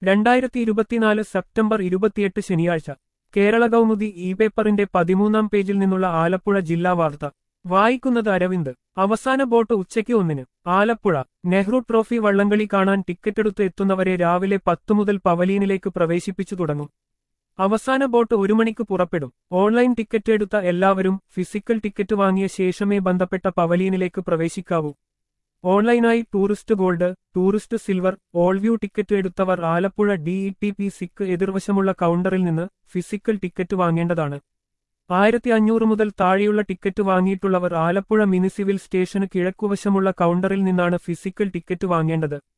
2024 September 28 ശനിയാഴ്ച Kerala Kaumudi E പേപ്പറിന്റെ 13-ാം പേജിൽ നിന്നുള്ള ആലപ്പുഴ ജില്ലാ വാർത്ത വായിക്കുന്നത് അരവിന്ദ്. അവസാന ബോട്ട് ഉച്ചയ്ക്ക് 1-ന് ആലപ്പുഴ. നെഹ്റു ട്രോഫി വള്ളംകളി കാണാൻ ടിക്കറ്റെടുത്ത് എത്തുന്നവരെ രാവിലെ 10 മുതൽ പവലിയനിലേക്ക് പ്രവേശിപ്പിച്ചു തുടങ്ങും. അവസാന ബോട്ട് 1 മണിക്ക് പുറപ്പെടും. ഓൺലൈൻ ടിക്കറ്റ് എടുത്ത എല്ലാവരും ഫിസിക്കൽ ടിക്കറ്റ് വാങ്ങിയ ശേഷമേ ബന്ധപ്പെട്ട പവലിയനിലേക്ക് പ്രവേശിക്കാവൂ. ഓൺലൈനായി tourist gold, tourist silver, all view ticket എടുത്തവർ ആലപ്പുഴ DETP സിക്ക് എതിർവശമുള്ള കൗണ്ടറിൽ നിന്ന് ഫിസിക്കൽ ടിക്കറ്റ് വാങ്ങേണ്ടതാണ്. 1500 മുതൽ താഴെയുള്ള ടിക്കറ്റ് വാങ്ങിയിട്ടുള്ളവർ ആലപ്പുഴ മിനി സിവിൽ സ്റ്റേഷന് കിഴക്കുവശമുള്ള കൗണ്ടറിൽ നിന്നാണ് ഫിസിക്കൽ ടിക്കറ്റ് വാങ്ങേണ്ടത്.